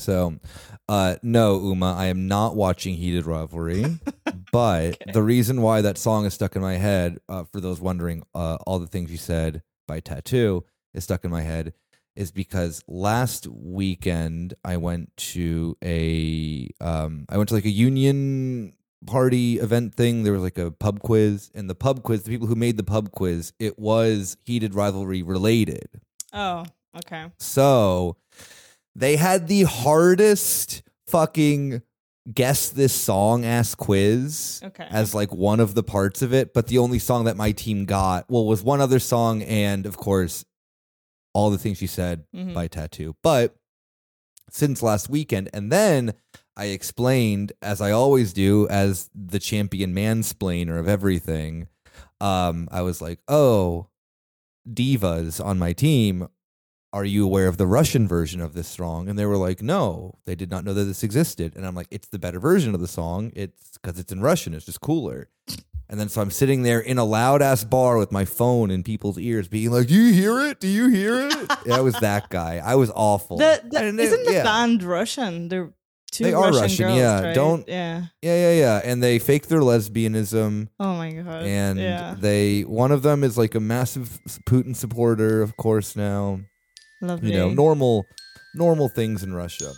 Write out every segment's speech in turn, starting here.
So, no, Uma, I am not watching Heated Rivalry. But Okay. the reason why that song is stuck in my head, for those wondering, All the Things You Said by Tattoo is stuck in my head, is because last weekend I went to like a union party event thing. There was like a pub quiz, and the pub quiz, the people who made the pub quiz, it was Heated Rivalry related. Oh, okay. So they had the hardest fucking guess this song ass quiz Okay. as like one of the parts of it, but the only song that my team got was one other song, and of course All the Things She Said by Tattoo. But since last weekend, and then I explained, as I always do, as the champion mansplainer of everything, I was like, oh, divas on my team, are you aware of the Russian version of this song? And they were like, no, they did not know that this existed. And I'm like, it's the better version of the song. It's because it's in Russian. It's just cooler. And then so I'm sitting there in a loud ass bar with my phone in people's ears being like, do you hear it? Do you hear it? Yeah, I was that guy. I was awful. Isn't the band Russian? They're two they are Russian girls, yeah. right? Don't Yeah. Yeah. And they fake their lesbianism. Oh my god. And yeah. one of them is like a massive Putin supporter, of course, now. Lovely. You know, normal things in Russia.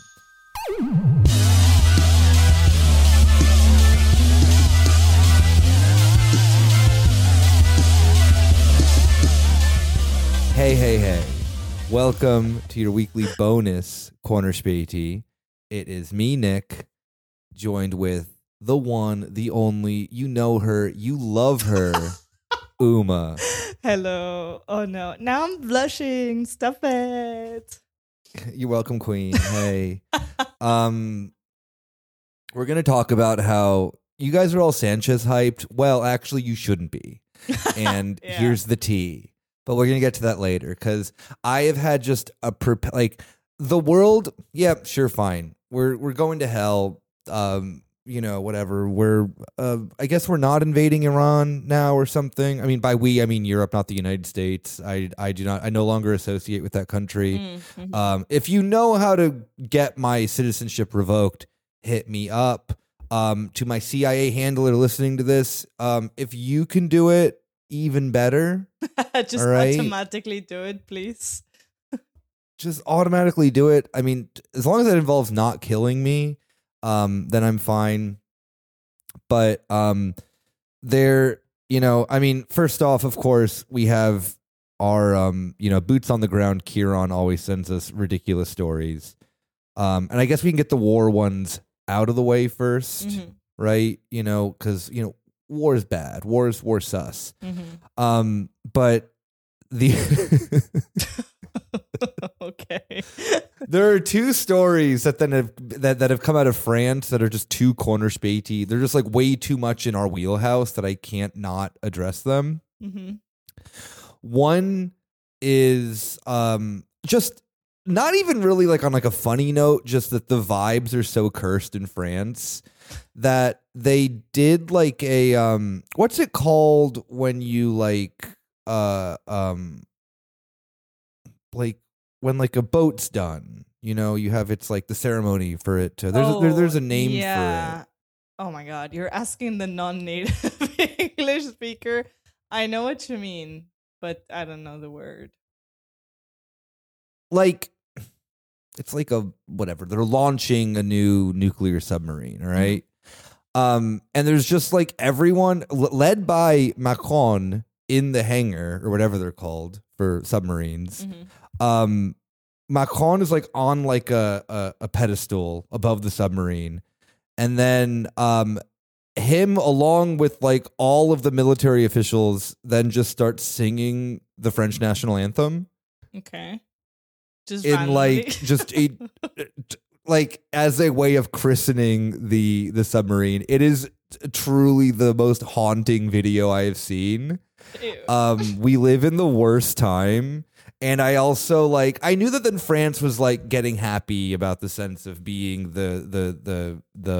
Hey. Welcome to your weekly bonus Corner Späti. It is me, Nick, joined with the one, the only, you know her, you love her, Uma. Hello. Oh no. Now I'm blushing. Stop it. You're welcome, Queen. Hey. We're going to talk about how you guys are all Sanchez hyped. Well, actually, you shouldn't be. And Yeah. here's the tea. But we're going to get to that later because I have had just the world. Yeah, sure, fine. We're going to hell. Whatever. We're I guess we're not invading Iran now or something. I mean, by we, I mean Europe, not the United States. I no longer associate with that country. If you know how to get my citizenship revoked, hit me up. To my CIA handler listening to this, if you can do it, even better. Just right? automatically do it, please. Just automatically do it. I mean, as long as it involves not killing me, then I'm fine. But first off, of course, we have our boots on the ground. Kieran always sends us ridiculous stories. And I guess we can get the war ones out of the way first, right? Because war is bad. War sus. But the Okay. there are two stories that have come out of France that are just too corner späti. They're just like way too much in our wheelhouse that I can't not address them. One is just not even really like on like a funny note, just that the vibes are so cursed in France that they did like a what's it called when you like when like a boat's done, you have it's like the ceremony for it to there's a name for it. Oh my god, you're asking the non-native English speaker. I know what you mean, but I don't know the word. Like it's like a whatever. They're launching a new nuclear submarine, all right? And there's just like everyone led by Macron in the hangar or whatever they're called for submarines. Macron is like on like a pedestal above the submarine, and then him along with like all of the military officials then just start singing the French national anthem. Okay. Just in randomly. like just a like as a way of christening the submarine. It is truly the most haunting video I have seen. Ew. We live in the worst time, and I also like I knew that then France was like getting happy about the sense of being the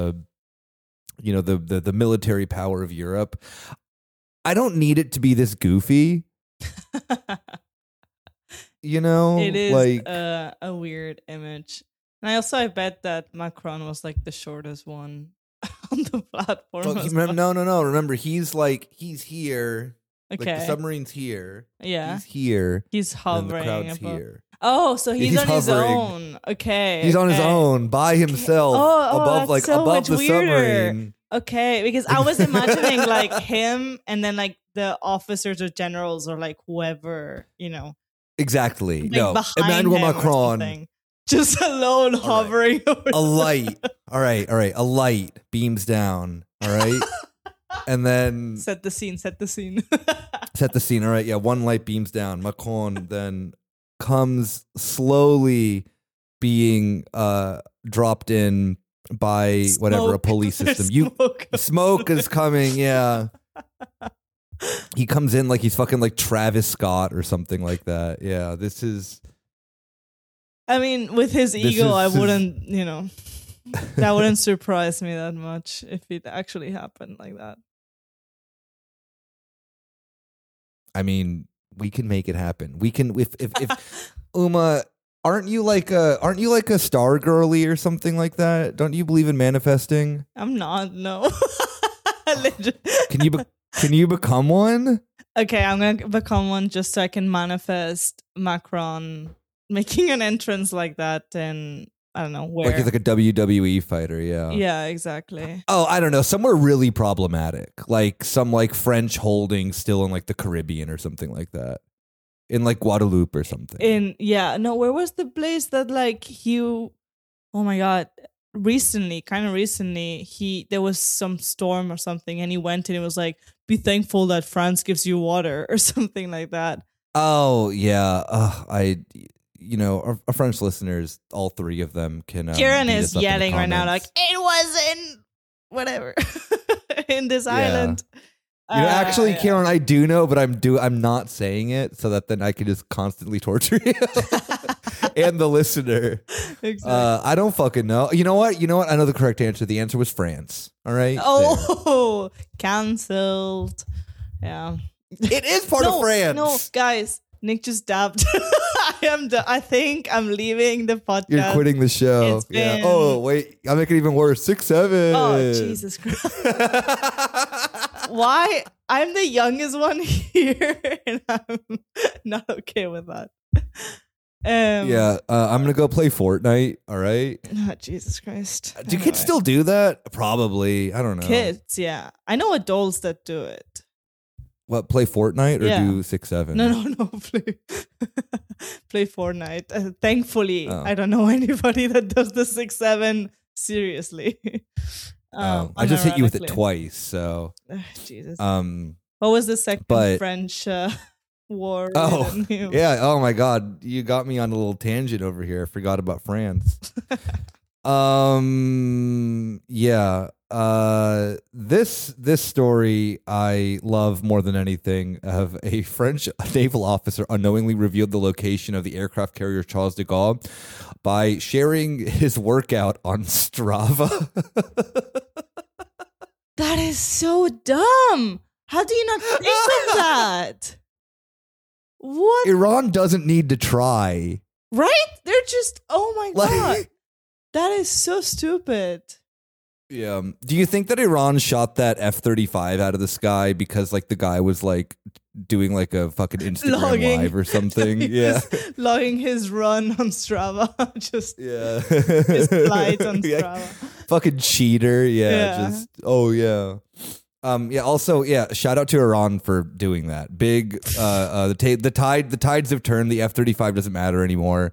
military power of Europe. I don't need it to be this goofy. It is like a weird image. And I bet that Macron was like the shortest one on the platform. Oh, no. Remember, he's here. Okay. Like the submarine's here. Yeah. He's here. He's hovering. And the crowd's above. here. Oh, so he's on his hovering. own. Okay. He's on his own by himself above that's so above the weirder. submarine. Okay, because I was imagining like him and then like the officers or generals or like whoever, Exactly. like No. behind Emmanuel him or Macron. something. Just alone hovering over A light. All right. A light beams down. All right. And then Set the scene. set the scene. All right. Yeah. One light beams down. Macron then comes slowly being dropped in by whatever, a police system. Smoke is coming. Yeah. He comes in like he's fucking like Travis Scott or something like that. Yeah. This is. I mean, with his ego, I wouldn't, that wouldn't surprise me that much if it actually happened like that. I mean, we can make it happen. We can if Uma, aren't you like a star girly or something like that? Don't you believe in manifesting? I'm not. No. Can you become one? Okay, I'm gonna become one just so I can manifest Macron making an entrance like that in I don't know where. Like he's like a WWE fighter, yeah. Yeah, exactly. Oh, I don't know. Somewhere really problematic. Like some like French holding still in like the Caribbean or something like that. In like Guadeloupe or something. Where was the place that like oh my God, kind of recently, there was some storm or something and he went and it was like, be thankful that France gives you water or something like that. Oh, yeah. Our French listeners, all three of them can. Kieran is yelling right now, like it wasn't whatever in this island. Actually, Kieran, I do know, but I'm not saying it so that then I can just constantly torture you and the listener. Exactly. I don't fucking know. You know what? I know the correct answer. The answer was France. All right. Oh, cancelled. Yeah. It is part of France. No, guys. Nick just dabbed. I think I'm leaving the podcast. You're quitting the show. Yeah. Oh, wait. I'll make it even worse. 6-7. Oh, Jesus Christ. Why? I'm the youngest one here, and I'm not okay with that. I'm going to go play Fortnite. All right. Oh, Jesus Christ. Do kids still do that? Probably. I don't know. Kids, yeah. I know adults that do it. What, play Fortnite or do 6-7? No. Play Fortnite. Thankfully, I don't know anybody that does the 6-7 seriously. I just hit you with it twice, so. Jesus. What was the second French war? Oh, yeah. Oh my God. You got me on a little tangent over here. I forgot about France. Yeah. This story I love more than anything. Of a French naval officer unknowingly revealed the location of the aircraft carrier Charles de Gaulle by sharing his workout on Strava. That is so dumb. How do you not think of that? What? Iran doesn't need to try. Right? They're just, oh my God. That is so stupid. Yeah. Do you think that Iran shot that F-35 out of the sky because like the guy was like doing like a fucking Instagram live or something? Yeah. Logging his run on Strava. Just his flight on Strava. Fucking cheater. Yeah. Also, shout out to Iran for doing that. Big the tides have turned. The F-35 doesn't matter anymore.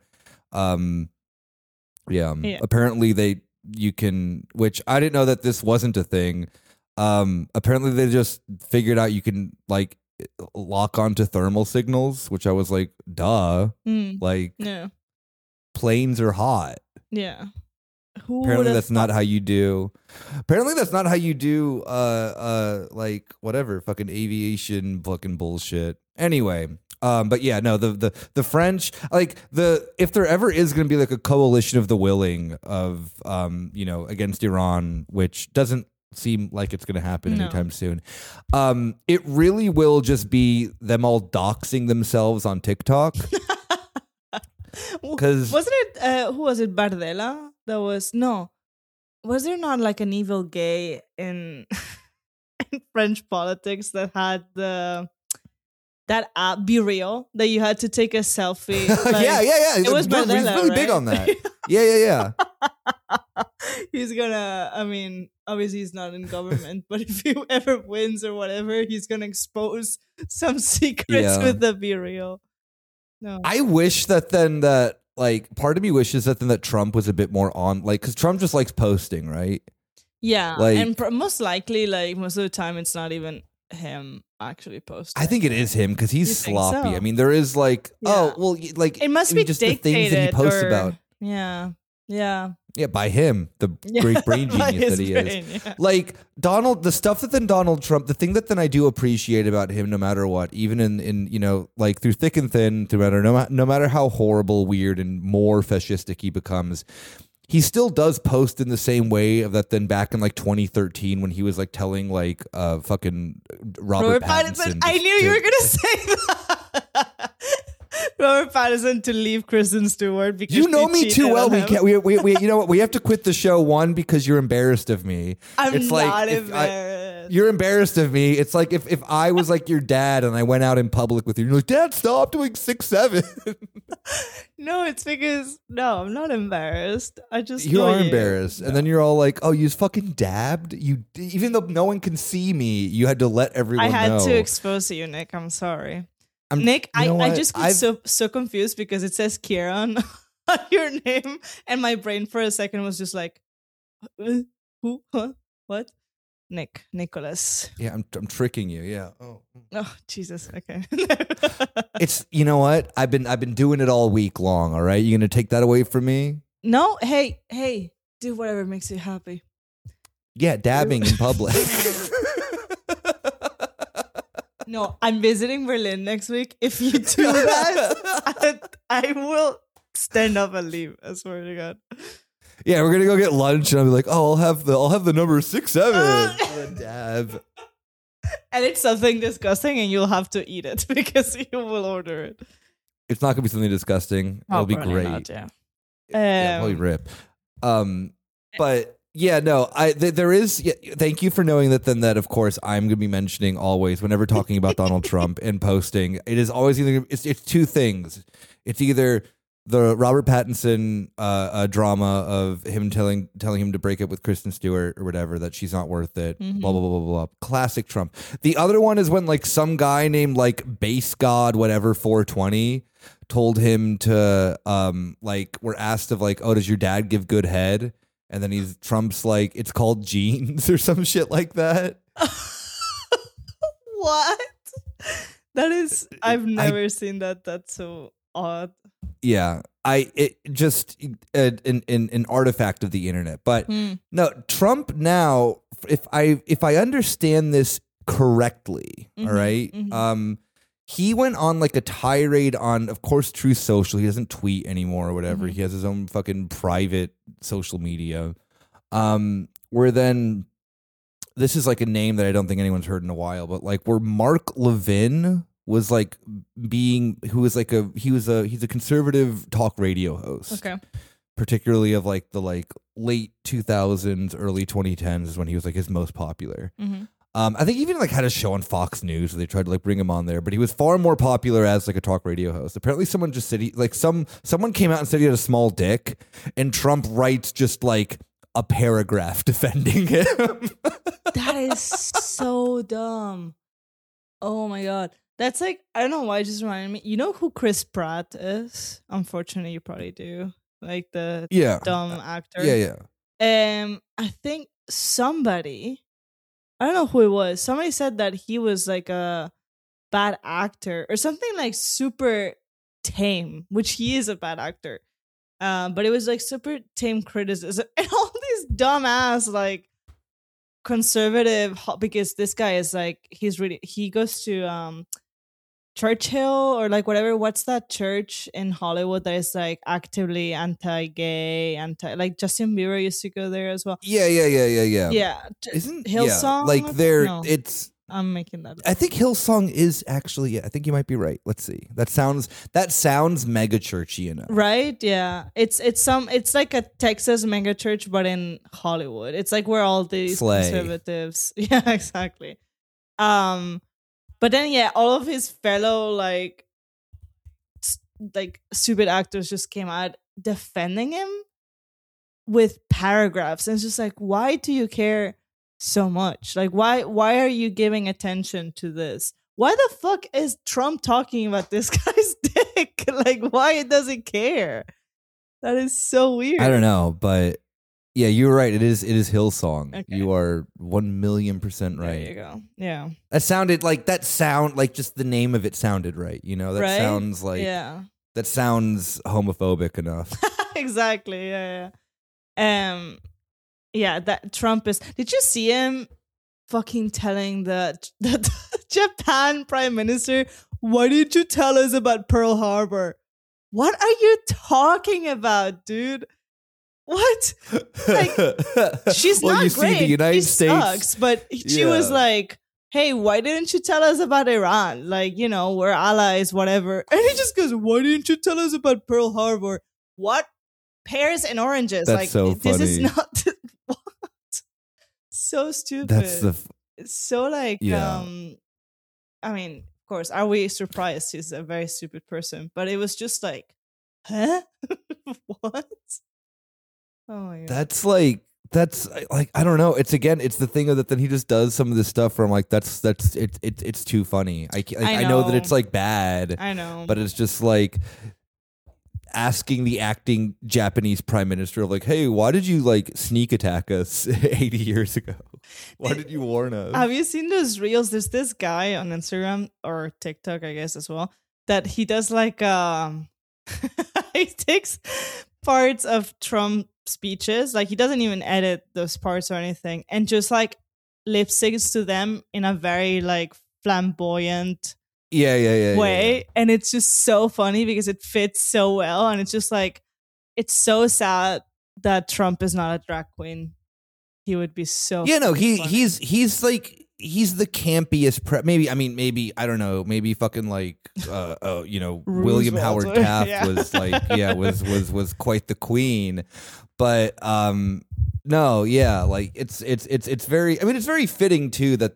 Apparently you can, which I didn't know that this wasn't a thing. Apparently they just figured out you can like lock onto thermal signals, which I was like, duh. Like planes are hot. Yeah. Apparently that's not how you do. Like whatever fucking aviation fucking bullshit. Anyway, but yeah, no, the French, like if there ever is going to be like a coalition of the willing of against Iran, which doesn't seem like it's going to happen anytime soon. It really will just be them all doxing themselves on TikTok. Because wasn't it? Who was it? Bardella. That was no. Was there not like an evil gay in in French politics that had that app Be Real that you had to take a selfie? Like, yeah. It was He's Bardella, really right? big on that. Yeah. He's gonna. I mean, obviously he's not in government, but if he ever wins or whatever, he's gonna expose some secrets with the Be Real. No, I wish that like part of me wishes that Trump was a bit more on, like, because Trump just likes posting, right? Yeah, like, and most likely, like most of the time, it's not even him actually posting. I think it is him because he's sloppy. So? I mean, there is like, like it must be just the things that he posts about. Yeah, by him, the great brain genius that he is. Yeah. Like the stuff that then Donald Trump, the thing that then I do appreciate about him, no matter what, even in like through thick and thin, no matter how horrible, weird, and more fascistic he becomes, he still does post in the same way of that then back in like 2013 when he was like telling like fucking Robert Pattinson. I knew you were gonna say that. Robert Pattinson to leave Kristen Stewart because you know me too well. We can't. We you know what? We have to quit the show because you're embarrassed of me. I'm it's not like embarrassed. You're embarrassed of me. It's like if I was like your dad and I went out in public with you, you're like, Dad, stop doing 6'7". No, it's because I'm not embarrassed. I just you are embarrassed, and then you're all like, "Oh, you fucking dabbed." You even though no one can see me, you had to let everyone know. I had to expose you, Nick. I'm sorry. Nick, I just get so confused because it says Kieran on your name, and my brain for a second was just like, who? Huh? What? Nicholas. Yeah, I'm tricking you. Yeah. Oh, Jesus. Okay. It's what I've been doing it all week long. All right, you gonna take that away from me? No. Hey, do whatever makes you happy. Yeah, dabbing in public. No, I'm visiting Berlin next week. If you do that, I will stand up and leave. I swear to God. Yeah, we're gonna go get lunch, and I'll be like, "Oh, I'll have the number 6'7" for a dab." And it's something disgusting, and you'll have to eat it because you will order it. It's not gonna be something disgusting. It'll be great. Not, yeah. Probably rip. But. Yeah, no, there is. Yeah, thank you for knowing that. Then that, of course, I'm going to be mentioning always whenever talking about Donald Trump and posting. It is always either it's two things. It's either the Robert Pattinson drama of him telling him to break up with Kristen Stewart or whatever, that she's not worth it. Mm-hmm. Blah blah blah blah blah. Classic Trump. The other one is when like some guy named like Base God whatever 420 told him to like were asked of like, oh, does your dad give good head? And then Trump's like, it's called jeans or some shit like that. What? That is, I've never seen that. That's so odd. Yeah, it just an artifact of the internet. But no, Trump now, if I understand this correctly, all right, he went on like a tirade on, of course, Truth Social. He doesn't tweet anymore or whatever. He has his own fucking private social media. Where then, this is like a name that I don't think anyone's heard in a while, but like where Mark Levin was like he's a conservative talk radio host. Okay. Particularly of like the like late 2000s, early 2010s is when he was like his most popular. Mm-hmm. I think even like had a show on Fox News where they tried to like bring him on there, but he was far more popular as like a talk radio host. Apparently someone just said someone came out and said he had a small dick, and Trump writes just like a paragraph defending him. That is so dumb. Oh my God. That's like, I don't know why it just reminded me. You know who Chris Pratt is? Unfortunately, you probably do. Like the dumb actor. Yeah. I think somebody, I don't know who it was. Somebody said that he was like a bad actor or something like super tame, which he is a bad actor. But it was like super tame criticism and all these dumbass like conservative, because this guy is like, he goes to Churchill or like whatever. What's that church in Hollywood that is like actively anti-gay, like Justin Bieber used to go there as well. Yeah. Yeah. Isn't Hillsong? like there? No. It's I'm making that up. I think Hillsong is actually, yeah, I think you might be right. Let's see. That sounds mega churchy enough. Right? Yeah. It's like a Texas mega church, but in Hollywood. It's like where all these conservatives. Yeah, exactly. But then yeah, all of his fellow like stupid actors just came out defending him with paragraphs, and it's just like, why do you care so much? Like, why are you giving attention to this? Why the fuck is Trump talking about this guy's dick? Like, why does he care? That is so weird. I don't know, but yeah, you're right. It is Hillsong. Okay. You are 1,000,000% right. There you go. Yeah. That sound like just the name of it sounded right. You know, that right? sounds like that sounds homophobic enough. Exactly. Yeah. Yeah, that Trump is. Did you see him fucking telling the Japan Prime Minister, why did you tell us about Pearl Harbor? What are you talking about, dude? What? Like, she's not great. See, the United States sucks, but she was like, hey, why didn't you tell us about Iran? Like, you know, we're allies, whatever. And he just goes, why didn't you tell us about Pearl Harbor? What? Pears and oranges. That's like, so funny. This is not what? So stupid. It's so like, I mean, of course, are we surprised he's a very stupid person? But it was just like, huh? What? Oh my god. That's like I don't know. It's the thing of that. Then he just does some of this stuff where I'm like, it's too funny. I know that it's like bad. I know, but it's just like asking the acting Japanese prime minister of like, hey, why did you like sneak attack us 80 years ago? Why did you warn us? Have you seen those reels? There's this guy on Instagram or TikTok, I guess as well, that he does like he takes parts of Trump speeches, like he doesn't even edit those parts or anything, and just like lip syncs to them in a very like flamboyant way. And it's just so funny because it fits so well, and it's just like, it's so sad that Trump is not a drag queen. He would be so he's like, he's the campiest maybe I don't know, maybe fucking like William Howard Taft was like was quite the queen, but no, like it's very, I mean, it's very fitting too that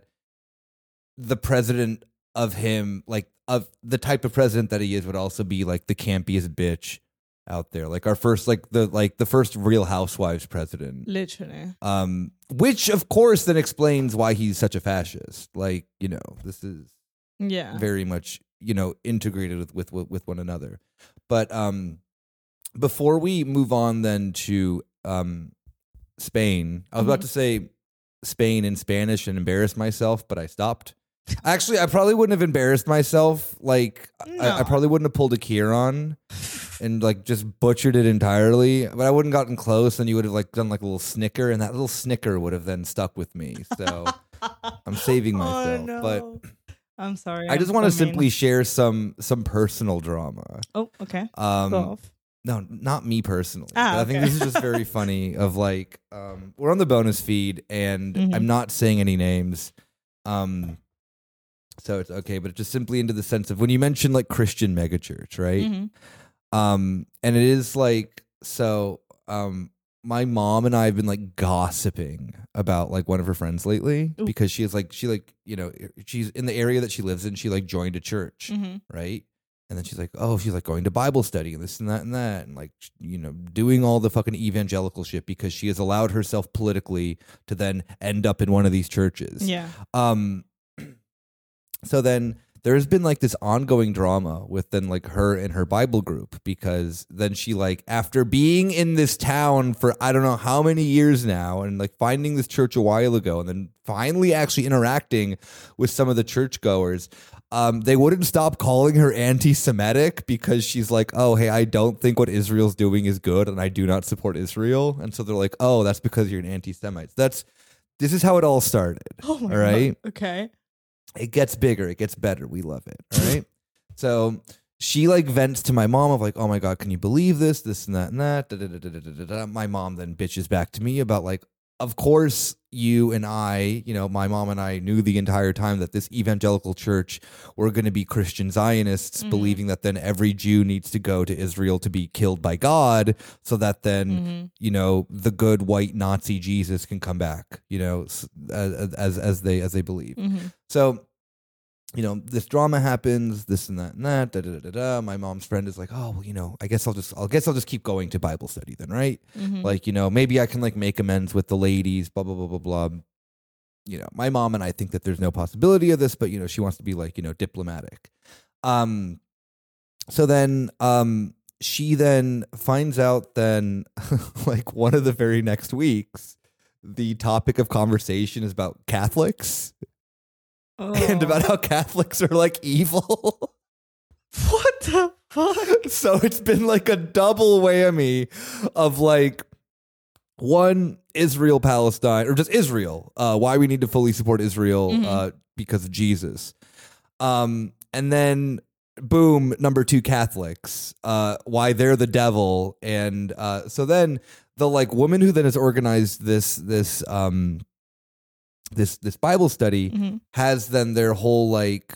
the president of him, like of the type of president that he is, would also be like the campiest bitch out there, like our first, like the first Real Housewives president, literally. Which of course then explains why he's such a fascist. Like, you know, this is very much, you know, integrated with one another. But before we move on then to Spain, I was about to say Spain in Spanish and embarrass myself, but I stopped. Actually, I probably wouldn't have embarrassed myself. Like, no. I probably wouldn't have pulled a Kieran and like just butchered it entirely. But I wouldn't gotten close, and you would have like done like a little snicker, and that little snicker would have then stuck with me. So I'm saving myself. Oh, no. But I'm sorry. I just want to simply share some personal drama. Oh, okay. Go off. No, not me personally. I think this is just very funny. Of like, we're on the bonus feed, and I'm not saying any names. So it's okay, but it's just simply into the sense of when you mention like Christian megachurch, right? And it is like, so my mom and I have been like gossiping about like one of her friends lately. Ooh. Because she you know, she's in the area that she lives in. She like joined a church, right? And then she's like, oh, she's like going to Bible study and this and that, and like, you know, doing all the fucking evangelical shit because she has allowed herself politically to then end up in one of these churches. Yeah. So then there's been like this ongoing drama with then like her and her Bible group, because then she like, after being in this town for I don't know how many years now, and like finding this church a while ago, and then finally actually interacting with some of the churchgoers, they wouldn't stop calling her anti-Semitic because she's like, oh, hey, I don't think what Israel's doing is good, and I do not support Israel. And so they're like, oh, that's because you're an anti-Semite. This is how it all started. Oh my all right. God. Okay. It gets bigger. It gets better. We love it. All right. So she like vents to my mom of like, oh my God, can you believe this and that and that? Da, da, da, da, da, da, da. My mom then bitches back to me about like, of course, you and I, my mom and I knew the entire time that this evangelical church were going to be Christian Zionists, believing that then every Jew needs to go to Israel to be killed by God, so that then, the good white Nazi Jesus can come back, as they believe. So, this drama happens, this and that and that, da da da da. My mom's friend is like, oh, well, I guess I'll just keep going to Bible study then, right? Like, maybe I can like make amends with the ladies, blah blah blah blah blah. My mom and I think that there's no possibility of this, but she wants to be like, diplomatic. So then, she then finds out then, like one of the very next weeks, the topic of conversation is about Catholics. And about how Catholics are like evil. What the fuck? So it's been like a double whammy of like, one, Israel, Palestine, or just Israel. Why we need to fully support Israel because of Jesus. And then boom, number 2, Catholics. Why they're the devil. And so then the like woman who then has organized this Bible study has then their whole like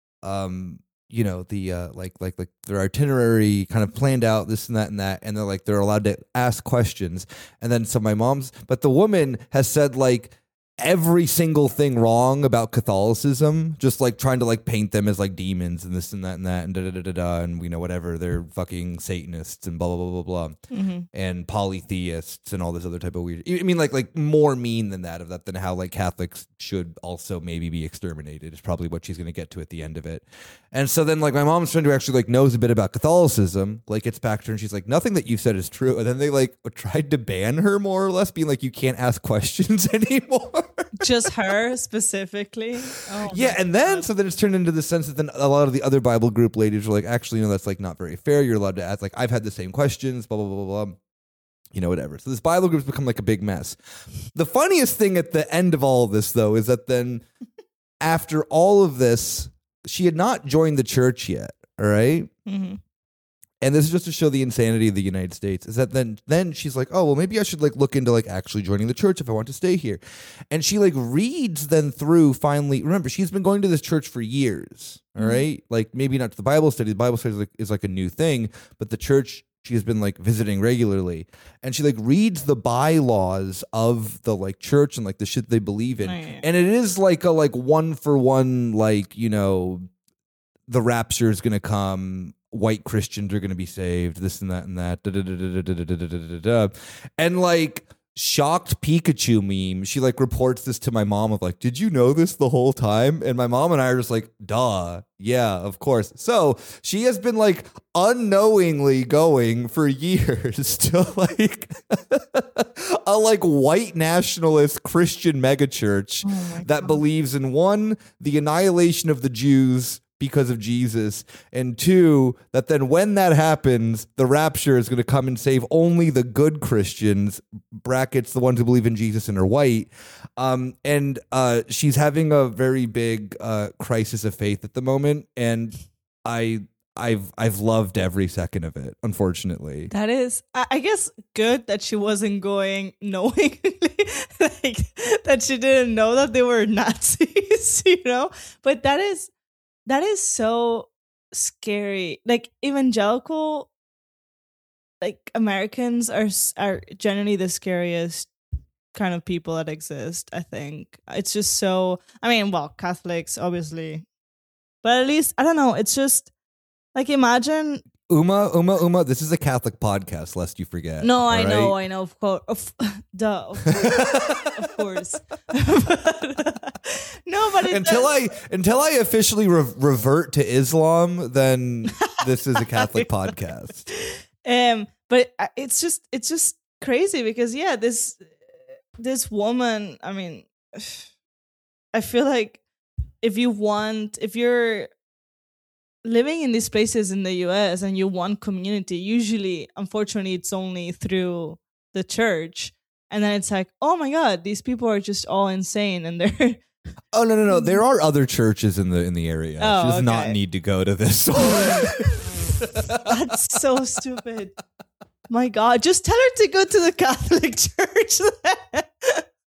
like their itinerary kind of planned out, this and that, and they're allowed to ask questions. And then so but the woman has said like every single thing wrong about Catholicism, just like trying to like paint them as like demons and this and that and da da da da da, and whatever, they're fucking Satanists and blah blah blah blah blah, and polytheists and all this other type of weird. I mean, like more mean than that than how like Catholics should also maybe be exterminated is probably what she's going to get to at the end of it. And so then like my mom's friend who actually like knows a bit about Catholicism like gets back to her and she's like, nothing that you said is true. And then they like tried to ban her more or less, being like, you can't ask questions anymore. Just her specifically. Oh, yeah, and then so then it's turned into the sense that then a lot of the other Bible group ladies were like, actually, that's like not very fair. You're allowed to ask, like, I've had the same questions, blah blah blah blah blah. Whatever. So this Bible group's become like a big mess. The funniest thing at the end of all of this, though, is that then after all of this, she had not joined the church yet. All right. And this is just to show the insanity of the United States, is that then she's like, oh, well, maybe I should like look into like actually joining the church if I want to stay here. And she like reads then through finally, remember, she's been going to this church for years. All right. Like maybe not to the Bible study. The Bible study is like a new thing, but the church she has been like visiting regularly, and she like reads the bylaws of the like church and like the shit they believe in. And it is like a like 1-for-1, like, the rapture is going to come. White Christians are going to be saved, this and that and that. And like shocked Pikachu meme, she like reports this to my mom of like, did you know this the whole time? And my mom and I are just like, duh, yeah, of course. So she has been like unknowingly going for years to like a like white nationalist Christian megachurch that believes in, 1, the annihilation of the Jews because of Jesus, and 2, that then when that happens, the rapture is going to come and save only the good Christians, brackets, the ones who believe in Jesus and are white. And she's having a very big crisis of faith at the moment, and I've loved every second of it, unfortunately. That is, I guess, good that she wasn't going knowingly, like that she didn't know that they were Nazis, But that is so scary. Like evangelical, like Americans are generally the scariest kind of people that exist. I think it's just so. I mean, well, Catholics obviously, but at least I don't know. It's just like imagine. Uma. This is a Catholic podcast, lest you forget. No, I know. Of course, duh. Of course. No, but until I officially revert to Islam, then this is a Catholic podcast. But it's just crazy because this woman. I mean, I feel like if you're living in these places in the US and you want community, usually, unfortunately, it's only through the church. And then it's like, oh my God, these people are just all insane and they're... Oh, no. There are other churches in the area. Oh, she does not need to go to this one. That's so stupid. My God, just tell her to go to the Catholic church.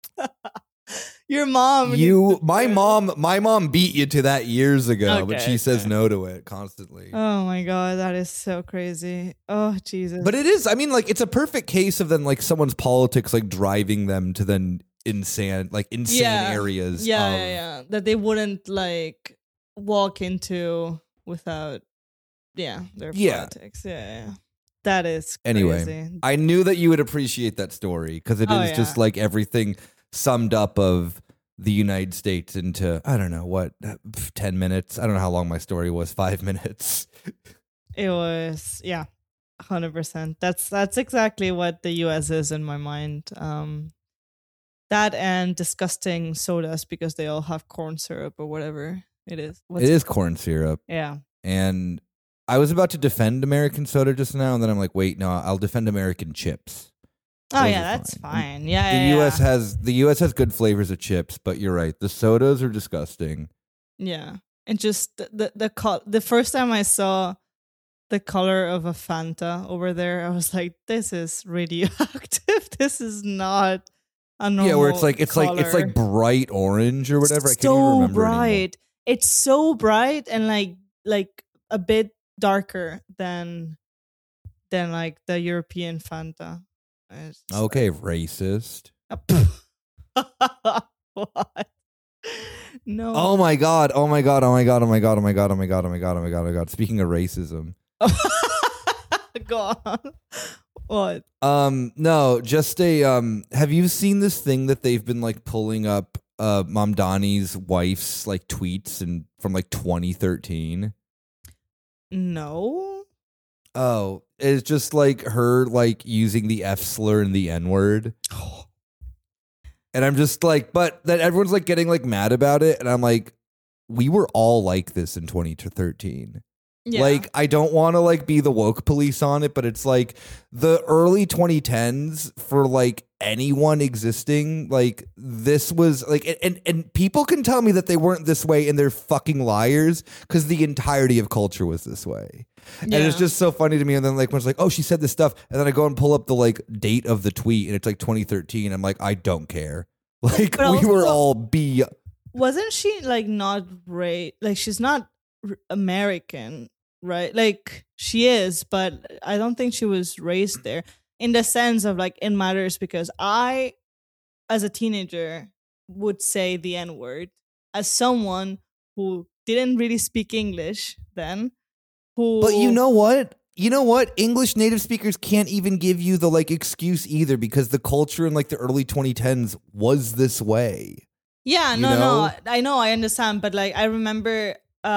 Your mom. My mom beat you to that years ago, but she says no to it constantly. Oh my God, that is so crazy. Oh, Jesus. But it is, I mean, like, it's a perfect case of then, like, someone's politics, like, driving them to then insane areas. Yeah. That they wouldn't, like, walk into without, their politics. Yeah. That is crazy. Anyway, I knew that you would appreciate that story because it is just, like, everything summed up of the United States into, I don't know, 10 minutes? I don't know how long my story was, 5 minutes. It was, 100%. That's exactly what the US is in my mind. That and disgusting sodas because they all have corn syrup or whatever it is. It is corn syrup. Yeah. And I was about to defend American soda just now, and then I'm like, wait, no, I'll defend American chips. Those that's fine. Yeah, the US has good flavors of chips, but you're right. The sodas are disgusting. Yeah. And just the first time I saw the color of a Fanta over there, I was like, this is radioactive. This is not a normal where it's like bright orange or whatever. I can't even remember bright. Anymore. It's so bright and like a bit darker than like the European Fanta. Okay, racist. What? No. Oh my god. Speaking of racism. Go on. What? No, just have you seen this thing that they've been like pulling up Mamdani's wife's like tweets and from like 2013? No. Oh, it's just like her like using the F slur and the N word. And I'm just like, but then everyone's like getting like mad about it. And I'm like, we were all like this in 2013. Yeah. Like, I don't want to like be the woke police on it, but it's like the early 2010s for like anyone existing, like this was like, and people can tell me that they weren't this way and they're fucking liars because the entirety of culture was this way. Yeah. And it's just so funny to me. And then like when it's like, oh, she said this stuff. And then I go and pull up the like date of the tweet and it's like 2013. I'm like, I don't care. Like we were all Wasn't she like not like she's not American, right? Like she is, but I don't think she was raised there in the sense of like it matters because I, as a teenager, would say the N-word as someone who didn't really speak English then. But you know what? English native speakers can't even give you the like excuse either because the culture in like the early 2010s was this way. Yeah, no, I know, I understand, but like I remember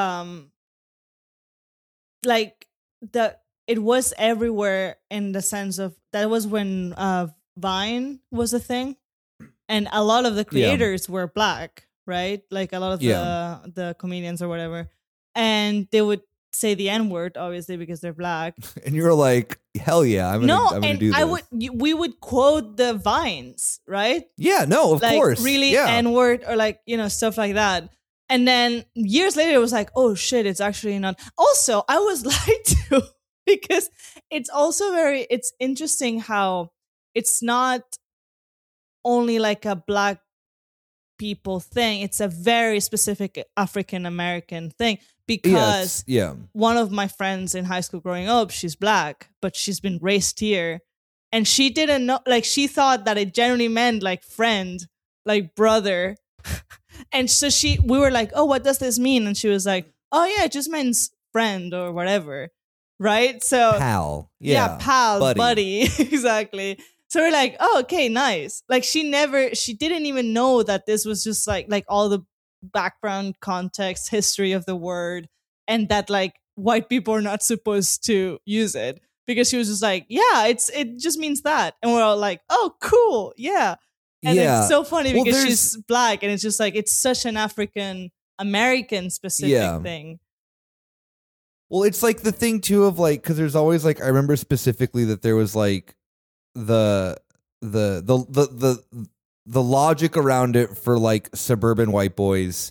like it was everywhere in the sense of that was when Vine was a thing and a lot of the creators were black, right? Like a lot of the comedians or whatever, and they would say the N-word obviously because they're black. And you were like, hell yeah, I'm gonna do this. We would quote the Vines, right? Yeah, no, of course. Really N-word or like, stuff like that. And then years later, it was like, oh shit, it's actually not. Also, I was lied to because it's also it's interesting how it's not only like a black people thing. It's a very specific African American thing because one of my friends in high school growing up, she's black, but she's been raised here. And she didn't know, like she thought that it generally meant like friend, like brother. And so we were like, oh, what does this mean? And she was like, oh yeah, it just means friend or whatever. Right? So pal. Yeah, pal, buddy. Exactly. So we're like, oh, okay, nice. Like she didn't even know that this was just like all the background context, history of the word, and that like white people are not supposed to use it because she was just like, yeah, it just means that. And we're all like, oh, cool. Yeah. And it's so funny because she's black and it's just like, it's such an African American specific thing. Well, it's like the thing too of like, cause there's always like, I remember specifically that there was like the logic around it for like suburban white boys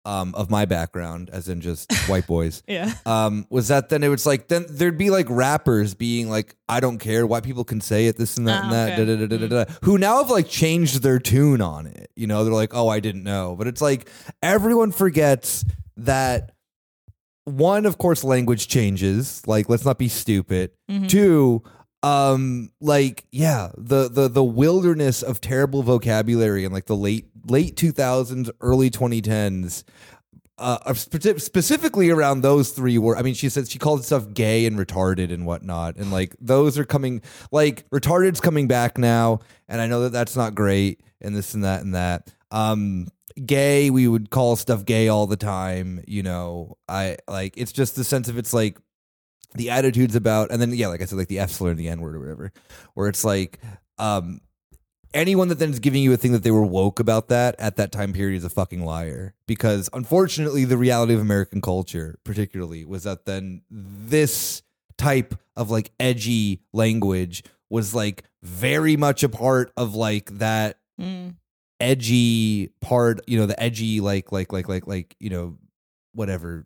of my background, as in just white boys, Yeah. was that then it was like, then there'd be like rappers being like, I don't care, white people can say it, this and that and that, okay. da, da, da, da, da, da, who now have like changed their tune on it. You know, they're like, oh, I didn't know. But it's like, everyone forgets that, one, of course, language changes. Like, let's not be stupid. Mm-hmm. Two, like, yeah, the wilderness of terrible vocabulary in like the late 2000s, early 2010s, specifically around those three words. I mean, she said she called stuff gay and retarded and whatnot, and like those are coming, like retarded's coming back now, and I know that that's not great, and this and that and that. Gay, we would call stuff gay all the time, you know. I like, it's just the sense of, it's like the attitudes about, and then yeah, like I said, like the F slur and the N word or whatever, where it's like, anyone that then is giving you a thing that they were woke about that at that time period is a fucking liar. Because unfortunately, the reality of American culture, particularly, was that then this type of like edgy language was like very much a part of like that edgy part, you know, the edgy like you know, whatever.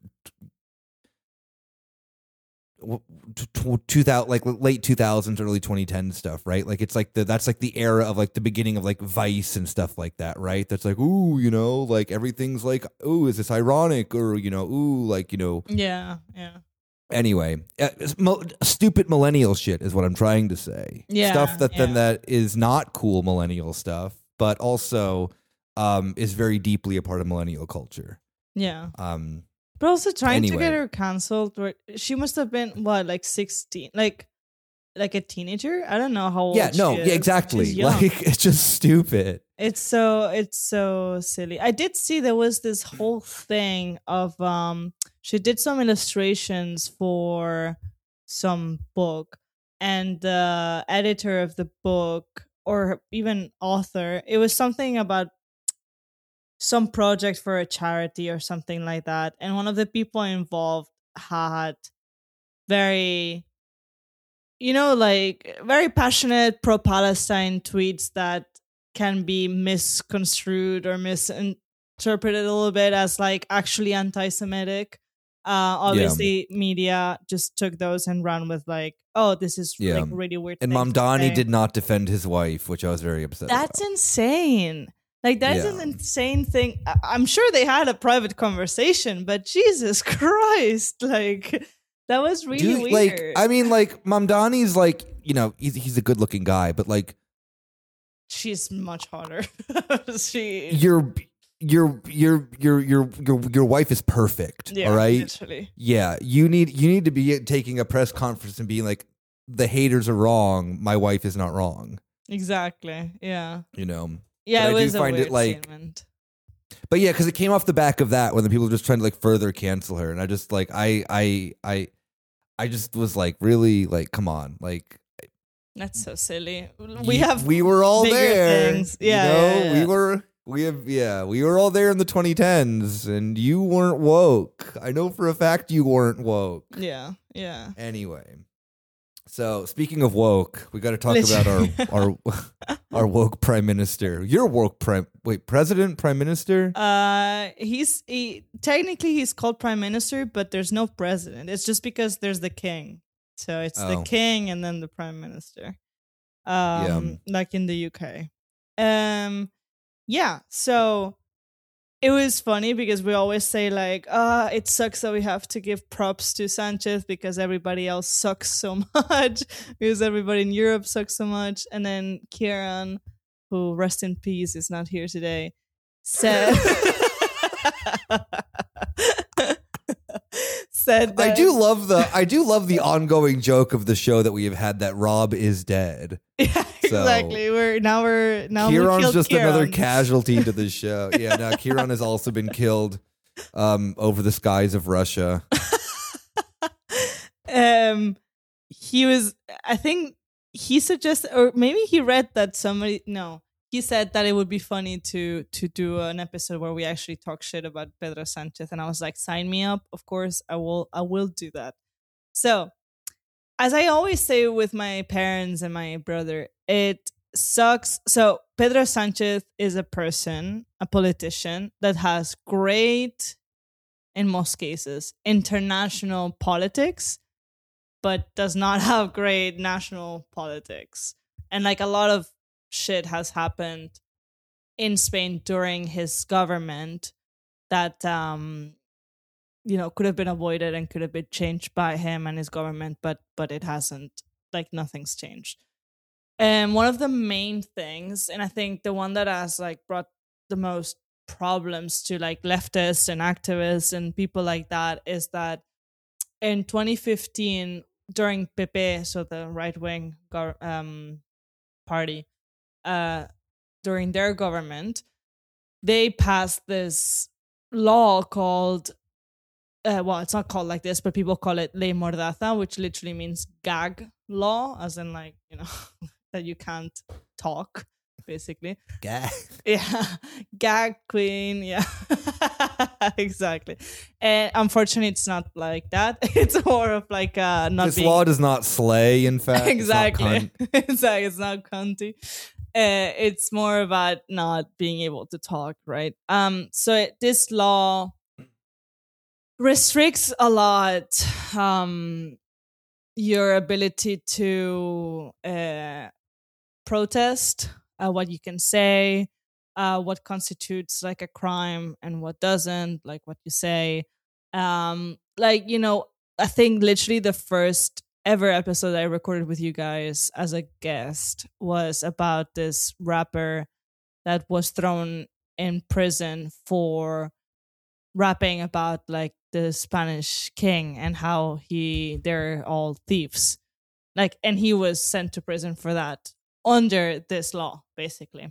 2000, like late 2000s, early 2010s stuff, right? Like it's like that's like the era of like the beginning of like Vice and stuff like that, right? That's like, ooh, you know, like everything's like, ooh, is this ironic, or you know, ooh, like, you know, Yeah. Anyway, stupid millennial shit is what I'm trying to say. Yeah, Stuff that then that is not cool millennial stuff, but also is very deeply a part of millennial culture. Yeah. But also trying to Anyway. get her canceled. She must have been what, like 16, like a teenager. I don't know how old. Yeah, no, she yeah, is. exactly. She's young. Like it's just stupid. It's so silly. I did see there was this whole thing of she did some illustrations for some book, and the editor of the book, or even author, it was something about some project for a charity or something like that, and one of the people involved had very, you know, like very passionate pro-Palestine tweets that can be misconstrued or misinterpreted a little bit as like actually anti-Semitic. Obviously, media just took those and ran with like, oh, this is like really weird. And thing to Mamdani say. did not defend his wife, which I was very upset That's about. insane. Like, that's an insane thing. I'm sure they had a private conversation, but Jesus Christ, like, that was really weird. Like, I mean, like, Mamdani's like, you know, he's a good looking guy, but like, she's much hotter. Your wife is perfect. Yeah, all right. Literally. Yeah, you need to be taking a press conference and being like, the haters are wrong. My wife is not wrong. Exactly. Yeah. You know. Yeah, but it was a weird statement. But yeah, because it came off the back of that when the people were just trying to like further cancel her, and I just like I just was like, really, like, come on, like. That's so silly. We were all there. Things. Yeah, you know, we were all there in the 2010s, and you weren't woke. I know for a fact you weren't woke. Yeah. Anyway, so speaking of woke, we got to talk about our woke prime minister. Your woke president, prime minister. Technically he's called prime minister, but there's no president. It's just because there's the king. So it's the king and then the prime minister. Like in the UK. Yeah, so it was funny because we always say like, it sucks that we have to give props to Sanchez because everybody else sucks so much, because everybody in Europe sucks so much. And then Kieran, who rest in peace, is not here today, said that I do love the ongoing joke of the show that we have had that Rob is dead. Yeah, exactly. Now Kieran's just another Kieran. casualty to the show. Yeah, now Kieran has also been killed over the skies of Russia. He was, I think he suggested, or maybe he read that he said that it would be funny to do an episode where we actually talk shit about Pedro Sanchez, and I was like, sign me up. Of course, I will do that. So, as I always say with my parents and my brother, it sucks. So Pedro Sanchez is a person, a politician that has great, in most cases, international politics, but does not have great national politics. And like a lot of shit has happened in Spain during his government that could have been avoided and could have been changed by him and his government, but it hasn't. Like nothing's changed. And one of the main things, and I think the one that has like brought the most problems to like leftists and activists and people like that, is that in 2015 during PP, so the right-wing party, during their government, they passed this law called it's not called like this, but people call it Ley Mordaza, which literally means gag law, as in like, that you can't talk, basically. Gag. Yeah. Gag queen. Yeah. Exactly. And unfortunately, it's not like that. It's more of like not this law does not slay, in fact. Exactly. It's not cunty. It's more about not being able to talk, right? So this law restricts a lot your ability to protest, what you can say, what constitutes like a crime and what doesn't, like what you say. I think literally the first ever episode I recorded with you guys as a guest was about this rapper that was thrown in prison for rapping about like the Spanish king and how they're all thieves. Like, and he was sent to prison for that under this law, basically.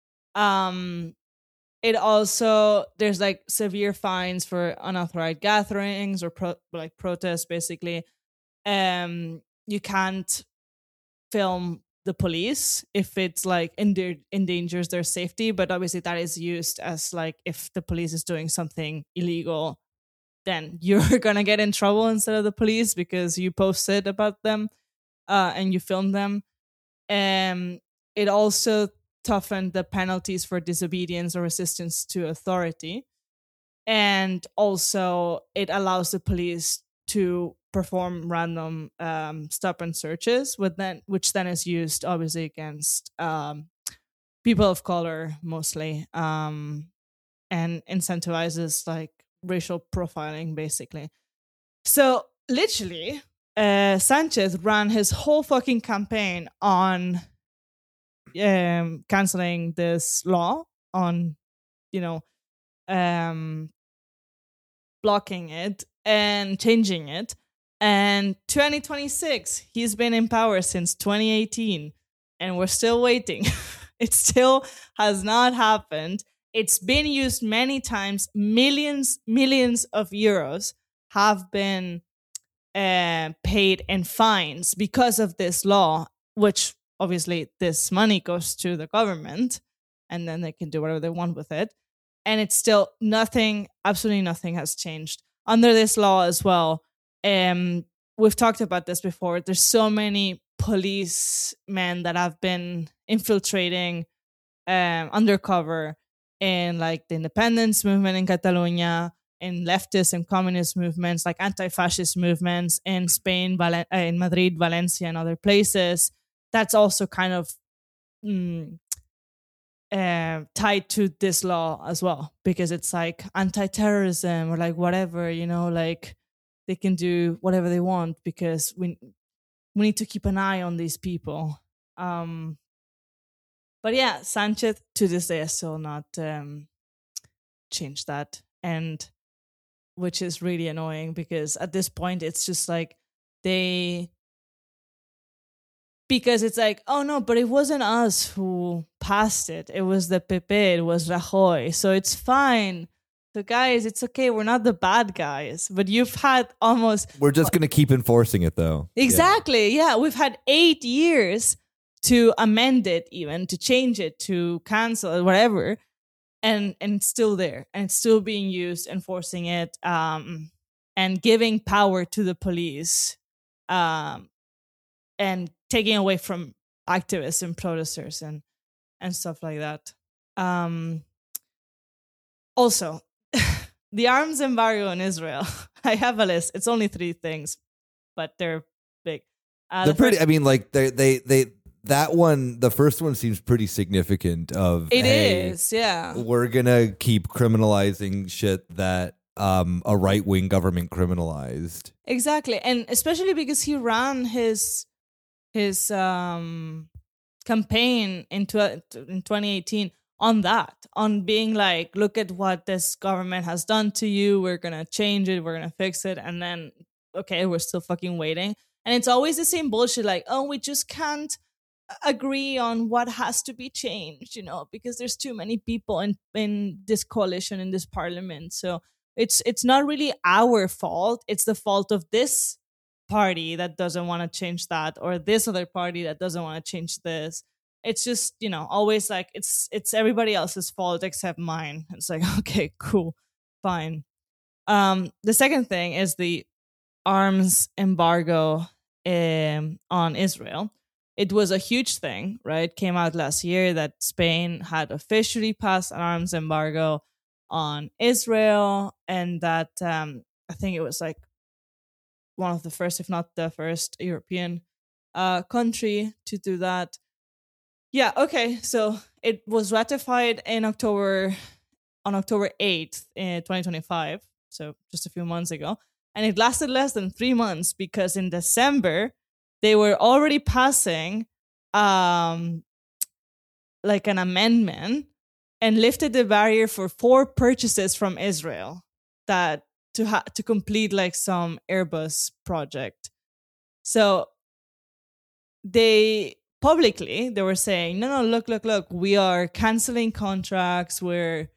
It also, there's like severe fines for unauthorized gatherings or protests, basically. You can't film the police if it's like endangers their safety, but obviously that is used as like, if the police is doing something illegal, then you're gonna get in trouble instead of the police because you posted about them and you filmed them. It also toughened the penalties for disobedience or resistance to authority, and also it allows the police to perform random stop and searches, which then is used obviously against people of color mostly, and incentivizes like racial profiling, basically. So literally, Sanchez ran his whole fucking campaign on canceling this law, on blocking it and changing it. And 2026, he's been in power since 2018, and we're still waiting. It still has not happened. It's been used many times. Millions of euros have been paid in fines because of this law, which obviously this money goes to the government and then they can do whatever they want with it. And it's still nothing, absolutely nothing has changed. Under this law as well, we've talked about this before, there's so many policemen that have been infiltrating undercover in like the independence movement in Catalonia, in leftist and communist movements, like anti-fascist movements in Spain, in Madrid, Valencia, and other places. That's also kind of tied to this law as well, because it's like anti-terrorism or like whatever, like they can do whatever they want because we need to keep an eye on these people. But yeah, Sanchez to this day has still not changed that, and which is really annoying because at this point it's just like because it's like, oh no, but it wasn't us who passed it. It was the PP, it was Rajoy. So it's fine. So guys, it's okay. We're not the bad guys. But you've had almost... We're just going to keep enforcing it though. Exactly. Yeah. We've had 8 years to amend it, even to change it, to cancel it, whatever. And it's still there. And it's still being used, enforcing it, and giving power to the police, and taking away from activists and protesters and stuff like that. Also, the arms embargo in Israel. I have a list. It's only 3 things, but they're big. They're pretty. I mean, like they that one. The first one seems pretty significant. It is, yeah. We're gonna keep criminalizing shit that a right wing government criminalized. Exactly, and especially because he ran his campaign in 2018 on being like, look at what this government has done to you. We're going to change it. We're going to fix it. And then, okay, we're still fucking waiting. And it's always the same bullshit. Like, oh, we just can't agree on what has to be changed, because there's too many people in this coalition, in this parliament. So it's not really our fault. It's the fault of this party that doesn't want to change that, or this other party that doesn't want to change this. It's just, always like it's everybody else's fault except mine. It's like, okay, cool, fine. The second thing is the arms embargo on Israel. It was a huge thing, right? Came out last year that Spain had officially passed an arms embargo on Israel, and that I think it was like one of the first, if not the first, European country to do that. Yeah, okay. So it was ratified on October 8th in 2025, so just a few months ago. And it lasted less than 3 months because in December, they were already passing like an amendment and lifted the barrier for 4 purchases from Israel that to complete like some Airbus project. So they were saying, no, look, we are canceling contracts. We're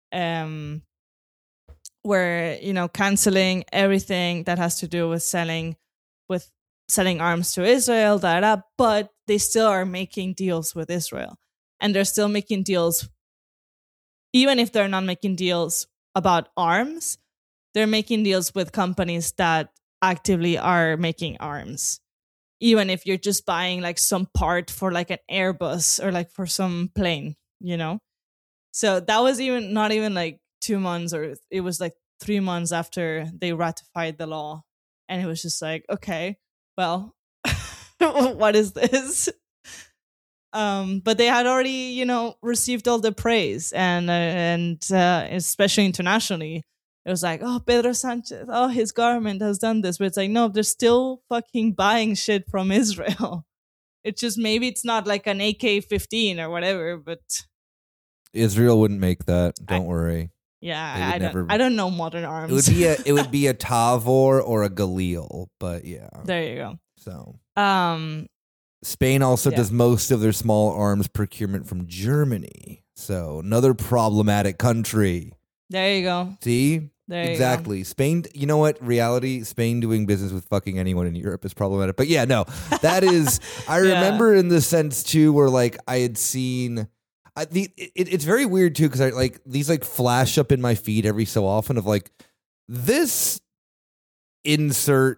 canceling everything that has to do with selling arms to Israel, but they still are making deals with Israel. And they're still making deals, even if they're not making deals about arms, they're making deals with companies that actively are making arms. Even if you're just buying like some part for like an Airbus or like for some plane, So that was not even like 2 months, or it was like 3 months after they ratified the law. And it was just like, okay, well, what is this? But they had already, received all the praise and especially internationally. It was like, oh, Pedro Sanchez, oh, his government has done this. But it's like, no, they're still fucking buying shit from Israel. It's just, maybe it's not like an AK-15 or whatever, but Israel wouldn't make that. Don't worry. Yeah, I don't know modern arms. It would be a Tavor or a Galil, but yeah. There you go. So, Spain also does most of their small arms procurement from Germany. So, another problematic country. There you go. See? There you exactly. go. Spain, you know what? Reality, Spain doing business with fucking anyone in Europe is problematic. But yeah, no. That is, I remember in the sense too where like I had seen, it's very weird too because I like these like flash up in my feed every so often of like this insert,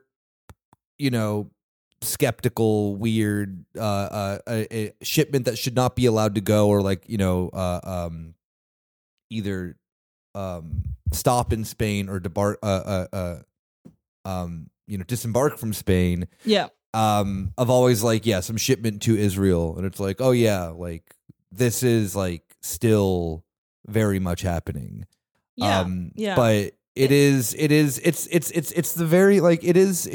skeptical, weird a shipment that should not be allowed to go, or like, either stop in Spain or disembark from Spain. Yeah. Of always like, some shipment to Israel. And it's like, oh yeah, like this is like still very much happening. Yeah. But it's the very like it is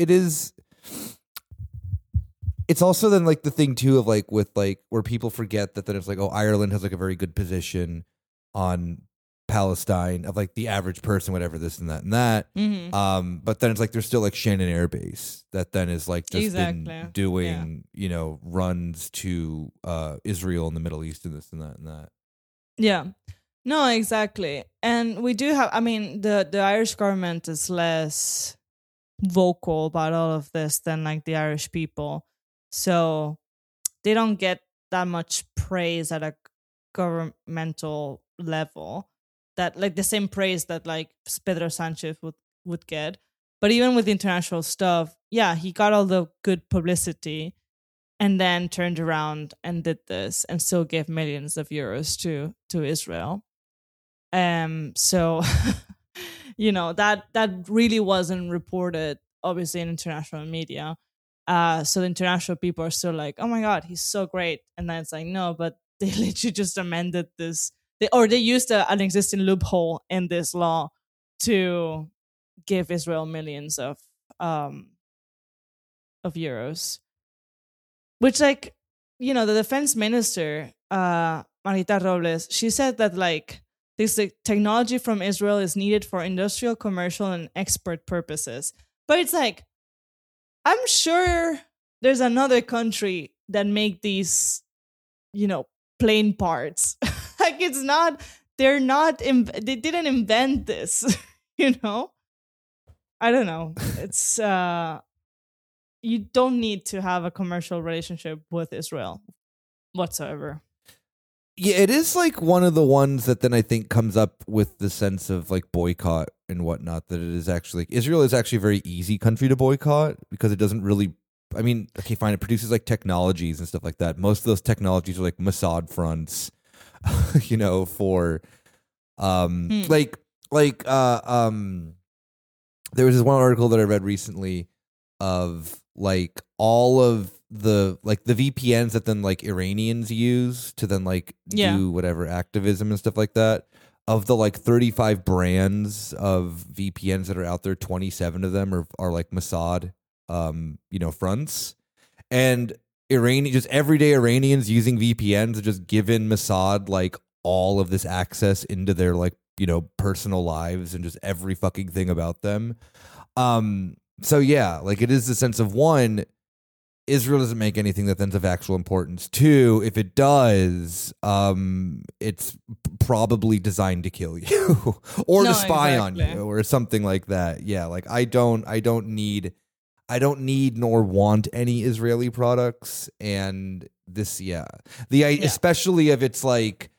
it's also then like the thing too of like with like where people forget that then it's like, oh, Ireland has like a very good position on Palestine of like the average person, whatever, this and that and that. Mm-hmm. But then it's like there's still like Shannon Air Base that then is like just been doing, runs to Israel and the Middle East and this and that and that. Yeah. No, exactly. And we do have, I mean, the Irish government is less vocal about all of this than like the Irish people. So they don't get that much praise at a governmental level, that like the same praise that like Pedro Sanchez would get. But even with international stuff, he got all the good publicity. and then turned around and did this and still gave millions of euros to Israel. So that really wasn't reported, obviously, in international media. So the international people are still like, oh my God, he's so great. And then it's like, no, but they literally just amended this. They used an existing loophole in this law to give Israel millions of euros. Which, like, the defense minister, Marita Robles, she said that, like, this technology from Israel is needed for industrial, commercial, and export purposes. But it's like, I'm sure there's another country that make these, plane parts. Like, it's not, they didn't invent this, I don't know. It's, you don't need to have a commercial relationship with Israel whatsoever. Yeah, it is like one of the ones that then I think comes up with the sense of like boycott and whatnot, that it is actually, Israel is actually a very easy country to boycott because it doesn't really, I mean, okay, fine, it produces like technologies and stuff like that. Most of those technologies are like Mossad fronts, for there was this one article that I read recently of like all of the VPNs that then like Iranians use to then like do whatever activism and stuff like that. Of the like 35 brands of VPNs that are out there, 27 of them are like Mossad fronts. And just everyday Iranians using VPNs are just given Mossad like all of this access into their like, personal lives and just every fucking thing about them. So yeah, like it is the sense of, one, Israel doesn't make anything that's of actual importance. Two, if it does, it's probably designed to kill you or to spy on you or something like that. Yeah, like I don't need nor want any Israeli products. And this, especially if it's like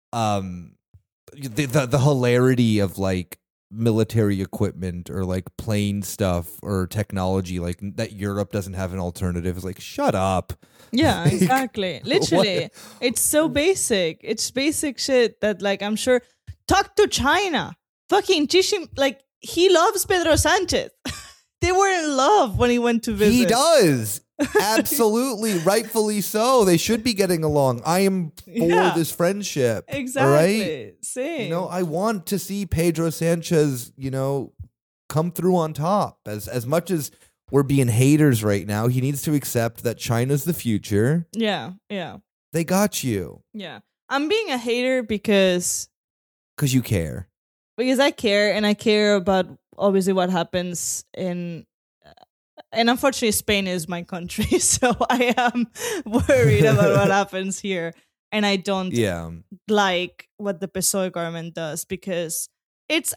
the hilarity of like military equipment or like plane stuff or technology like that Europe doesn't have an alternative is like, shut up. Yeah, exactly. Literally, it's so basic. It's basic shit that, like, I'm sure, talk to China. Fucking Xi, like, he loves Pedro Sanchez. They were in love when he went to visit. He does. Absolutely. Rightfully so. They should be getting along. I am for this friendship. Exactly. Right? Same. I want to see Pedro Sanchez, come through on top. As much as we're being haters right now, he needs to accept that China's the future. Yeah. They got you. Yeah. I'm being a hater because you care. Because I care, and I care about obviously what happens in, and unfortunately Spain is my country, so I am worried about what happens here, and I don't like what the PSOE government does, because it's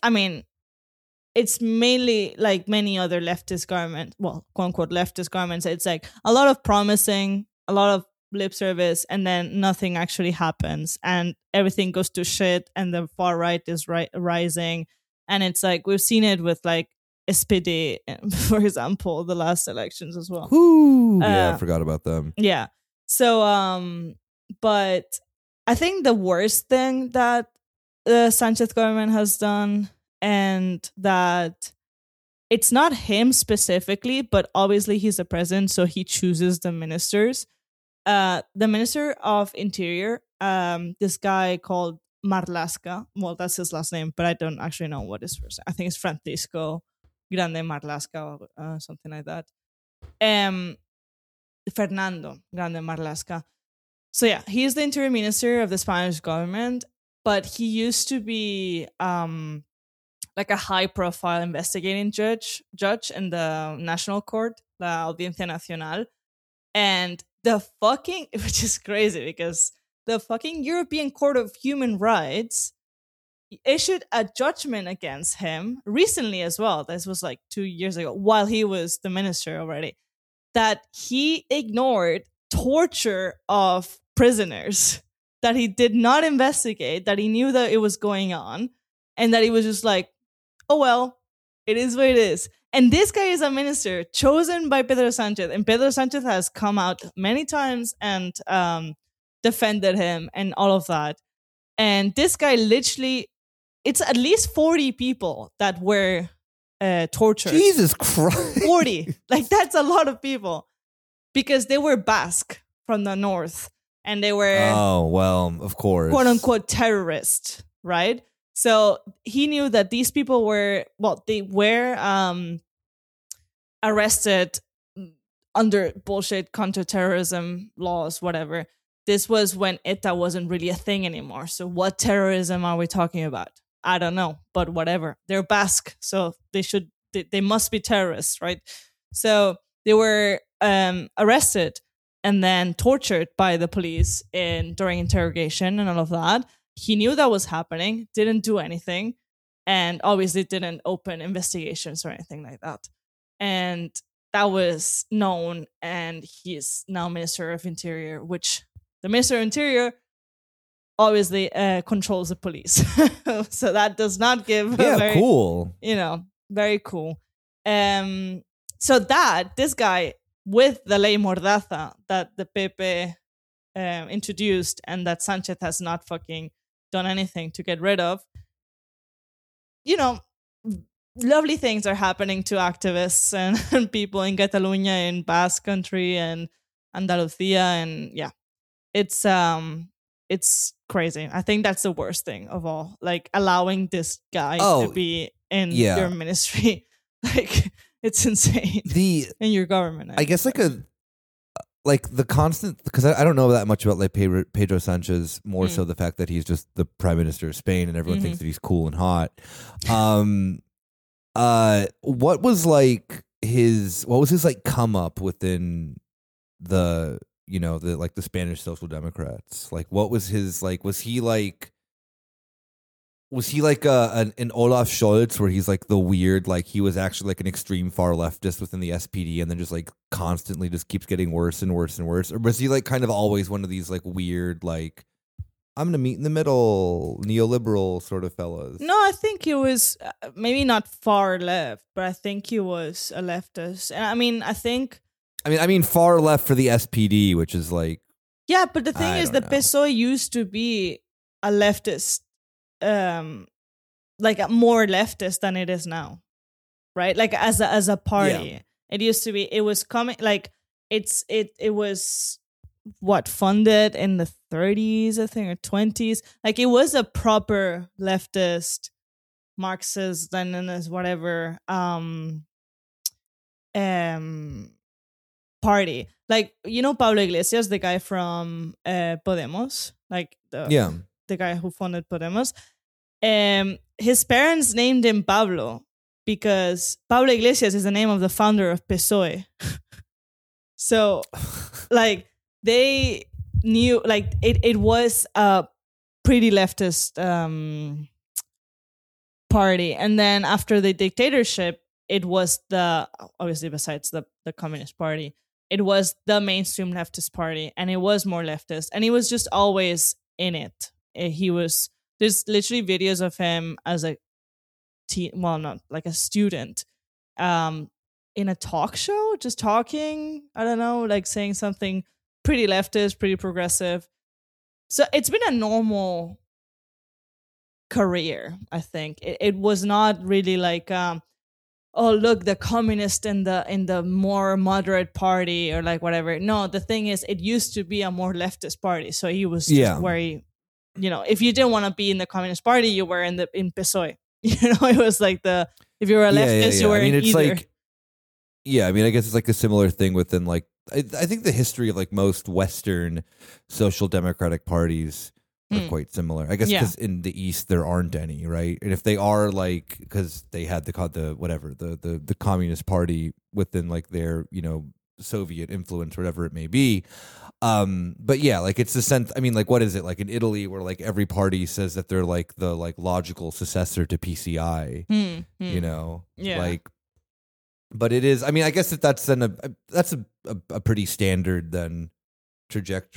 mainly like many other leftist governments, well, quote unquote leftist governments. It's like a lot of promising, a lot of lip service, and then nothing actually happens, and everything goes to shit, and the far right is rising. And it's like, we've seen it with like SPD, for example, the last elections as well. Yeah, I forgot about them. Yeah. So, but I think the worst thing that the Sanchez government has done, and that it's not him specifically, but obviously he's the president, so he chooses the ministers. The Minister of Interior, this guy called Marlaska. Well, that's his last name, but I don't actually know what his first name. I think it's Francisco Grande Marlaska or something like that. Fernando Grande Marlaska. So yeah, he's the Interior Minister of the Spanish government, but he used to be like a high-profile investigating judge in the National Court, la Audiencia Nacional, and which is crazy because the fucking European Court of Human Rights issued a judgment against him recently as well. This was like 2 years ago, while he was the minister already, that he ignored torture of prisoners, that he did not investigate, that he knew that it was going on, and that he was just like, oh well, it is what it is. And this guy is a minister chosen by Pedro Sanchez. And Pedro Sanchez has come out many times and defended him and all of that. And this guy literally, it's at least 40 people that were tortured. Jesus Christ. 40. Like, that's a lot of people. Because they were Basque from the north. And they were, oh, well, of course, quote unquote terrorists, right? So he knew that these people were, well, they were arrested under bullshit counterterrorism laws, whatever. This was when ETA wasn't really a thing anymore. So what terrorism are we talking about? I don't know, but whatever. They're Basque, so they must be terrorists, right? So they were arrested and then tortured by the police during interrogation and all of that. He knew that was happening, didn't do anything, and obviously didn't open investigations or anything like that. And that was known, and he is now Minister of Interior, which the Minister of Interior obviously controls the police. So that does not give cool. Very cool. So this guy with the Ley Mordaza that the Pepe introduced and that Sanchez has not fucking done anything to get rid of, lovely things are happening to activists and people in Catalonia, in Basque Country and Andalusia, and yeah, it's crazy. I think that's the worst thing of all, like allowing this guy to be in your ministry. Like, it's insane. In your government, I guess the constant, because I don't know that much about like Pedro Sanchez, more so the fact that he's just the prime minister of Spain and everyone thinks that he's cool and hot. What was his like come up within the the Spanish Social Democrats? Like, what was his, like, was he like an Olaf Scholz, where he's like the weird, like he was actually like an extreme far leftist within the SPD and then just like constantly just keeps getting worse and worse and worse? Or was he like kind of always one of these like weird, like, I'm going to meet in the middle, neoliberal sort of fellas? No, I think he was maybe not far left, but I think he was a leftist. And I mean far left for the SPD, which is like, yeah, but the thing is, the PSOE used to be a leftist, like a more leftist than it is now, right? Like as a party, it used to be. It was coming like it was funded in the 30s, I think, or 20s. Like, it was a proper leftist, Marxist, Leninist, whatever party. Like, Pablo Iglesias, the guy from Podemos, like the guy who founded Podemos. His parents named him Pablo because Pablo Iglesias is the name of the founder of PSOE. So, like, they knew, like, it was a pretty leftist party. And then after the dictatorship, it was obviously besides the Communist Party, it was the mainstream leftist party, and it was more leftist, and he was just always in it. There's literally videos of him as a not like a student, in a talk show, just talking, I don't know, like saying something pretty leftist, pretty progressive. So it's been a normal career, I think. It was not really like, oh, look, the communist in the more moderate party or like whatever. No, the thing is, it used to be a more leftist party. So he was just where he, if you didn't want to be in the Communist Party, you were in PSOE. It was like if you were a leftist, you were in it's either. Like, I guess it's like a similar thing within, like, I think the history of like most Western social democratic parties are quite similar. I guess because in the East there aren't any, right? And if they are, like, because they had the Communist Party within like their Soviet influence, whatever it may be. But yeah, like, it's the sense. I mean, like, what is it like in Italy, where like every party says that they're like the like logical successor to PCI, like. But it is. I mean, I guess that's a pretty standard then trajectory.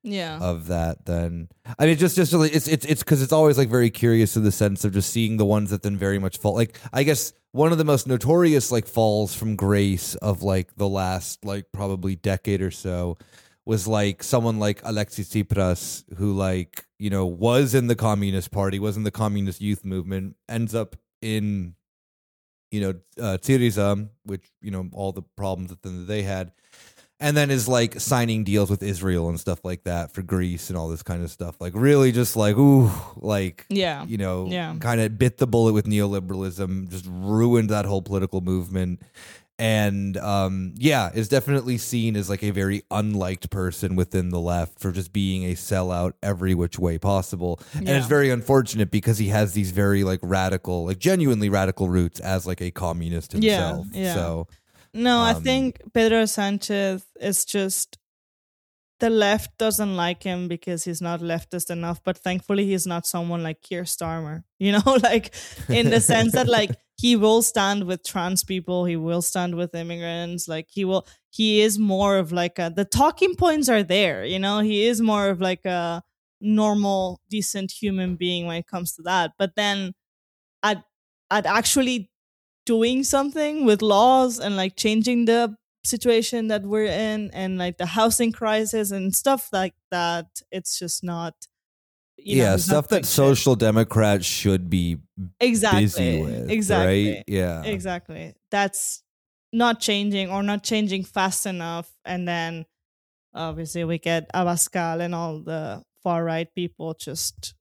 Yeah. of that, then I mean, just really, it's because it's always like very curious in the sense of just seeing the ones that then very much fall. Like, I guess one of the most notorious like falls from grace of like the last like probably decade or so was like someone like Alexis Tsipras, who like, you know, was in the Communist Party, was in the Communist Youth Movement, ends up in, you know, Syriza, which, you know, all the problems that they had. And then is like signing deals with Israel and stuff like that for Greece and all this kind of stuff. Like really just like, ooh, like, Yeah. you know, Yeah. kind of bit the bullet with neoliberalism, just ruined that whole political movement. And yeah, is definitely seen as like a very unliked person within the left for just being a sellout every which way possible. And it's very unfortunate because he has these very like radical, like genuinely radical roots as like a communist himself. Yeah. So no, I think Pedro Sanchez is just, the left doesn't like him because he's not leftist enough, but thankfully he's not someone like Keir Starmer, you know, like in the sense that like he will stand with trans people, he will stand with immigrants, like he is more of like the talking points are there, you know, he is more of like a normal, decent human being when it comes to that. But then I'd actually doing something with laws and like changing the situation that we're in and like the housing crisis and stuff like that, it's just not, you know, stuff that social democrats should be busy with, right? Yeah, exactly. That's not changing or not changing fast enough. And then obviously we get Abascal and all the far right people just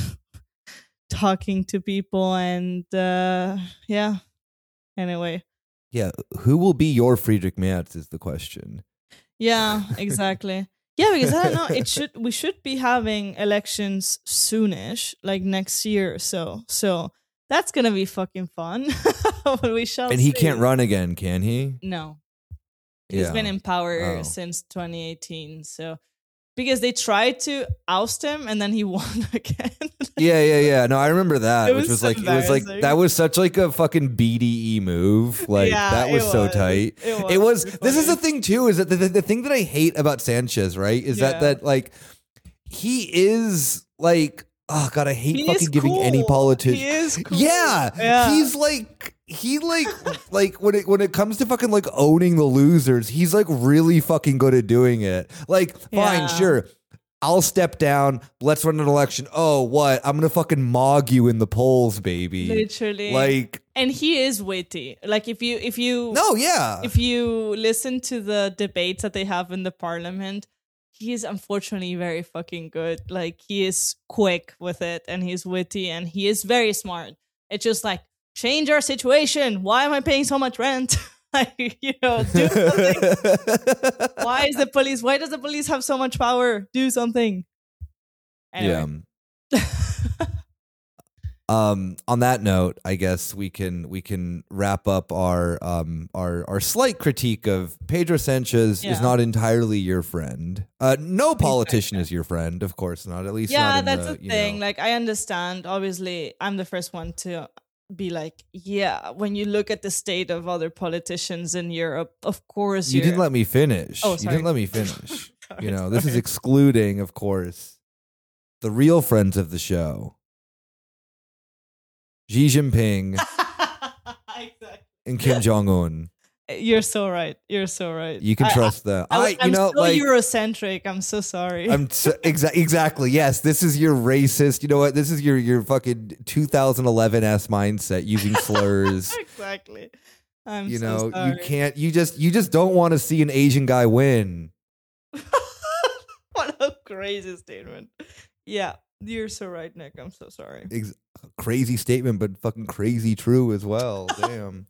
talking to people and yeah. Anyway. Yeah, who will be your Friedrich Merz is the question. Yeah, exactly. Yeah, because I don't know, we should be having elections soonish, like next year or so. So that's gonna be fucking fun. We shall And he can't run again, can he? No. He's been in power since 2018. So because they tried to oust him and then he won again. Yeah. No, I remember that, which was like, embarrassing. that was such like a fucking BDE move. Like that was so tight. It was this is the thing too, is that the thing that I hate about Sanchez, right, is that like he is like, oh God, I hate fucking giving any politician. He is cool. Yeah. He's like, like when it comes to fucking like owning the losers, he's like really fucking good at doing it. Like, fine, sure, I'll step down. Let's run an election. Oh, what? I'm gonna fucking mog you in the polls, baby. Literally. Like, and he is witty. Like if you if you listen to the debates that they have in the parliament, he is unfortunately very fucking good. Like he is quick with it and he's witty and he is very smart. It's just like, change our situation. Why am I paying so much rent? Like, you know, do something. Why does the police have so much power? Do something. Anyway. Yeah. On that note, I guess we can wrap up our slight critique of Pedro Sanchez is not entirely your friend. No politician is your friend, of course not. At least not in that's the thing. Like I understand. Obviously, I'm the first one to be like, yeah, when you look at the state of other politicians in Europe, of course you didn't let me finish. Oh, sorry. You didn't let me finish. This is excluding, of course, the real friends of the show, Xi Jinping exactly. and Kim Jong-un. You're so right. You're so right. You can trust them. I'm so Eurocentric. I'm so sorry. Exactly. Yes, this is your racist. You know what? This is your fucking 2011 ass mindset using slurs. Exactly. You can't. You just don't want to see an Asian guy win. What a crazy statement. Yeah, you're so right, Nick. I'm so sorry. Crazy statement, but fucking crazy true as well. Damn.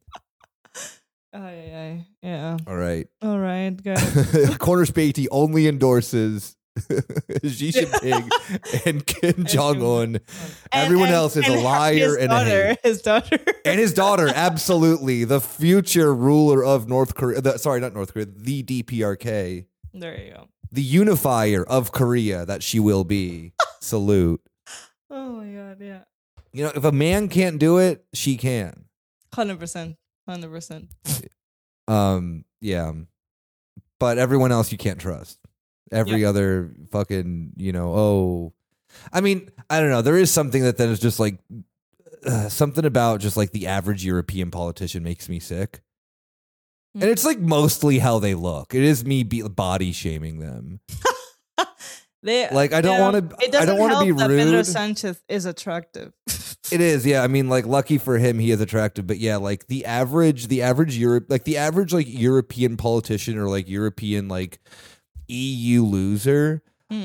Yeah. All right, guys. Corner Spatey only endorses Xi Jinping and Kim Jong-un. Everyone else is a liar and his daughter. And his daughter, absolutely. The future ruler of North Korea. Not North Korea, the DPRK. There you go. The unifier of Korea that she will be. Salute. Oh my God, yeah. If a man can't do it, she can. 100%. 100%. Yeah. But everyone else you can't trust. Every other fucking, I mean, I don't know. There is something that then is just like something about just like the average European politician makes me sick. And it's like mostly how they look. It is me body shaming them. I don't want to. I don't want to be rude. Pedro Sanchez is attractive. It is, yeah. I mean, like, lucky for him, he is attractive. But yeah, like the average Europe, like the average like European politician or like European like EU loser,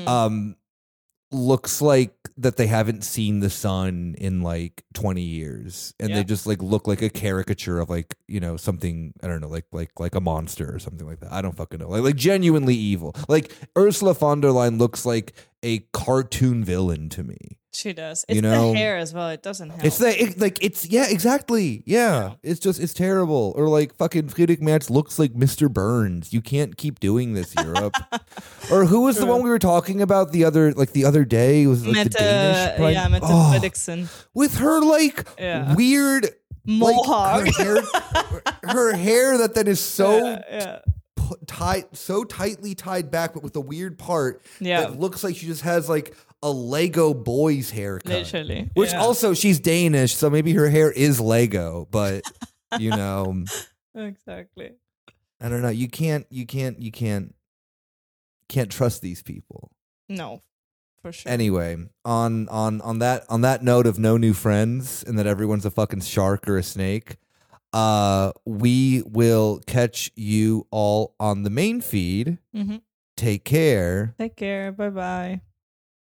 looks like that they haven't seen the sun in like 20 years, and they just like look like a caricature of like something, I don't know, like a monster or something like that. I don't fucking know, like genuinely evil. Like Ursula von der Leyen looks like a cartoon villain to me. She does. It's the hair as well. It doesn't help. It's exactly. Yeah. It's terrible. Or like fucking Friedrich Merz looks like Mr. Burns. You can't keep doing this, Europe. Or who was the one we were talking about the other day? It was like the Danish prime? Yeah, Mette Frederiksen. With her like weird mohawk. Like, her hair that then is so so tightly tied back, but with a weird part that looks like she just has like a Lego boy's haircut. Literally. Which also, she's Danish, so maybe her hair is Lego, but Exactly. I don't know. You can't trust these people. No, for sure. Anyway, on that note of no new friends and that everyone's a fucking shark or a snake, we will catch you all on the main feed. Mm-hmm. Take care. Take care. Bye-bye.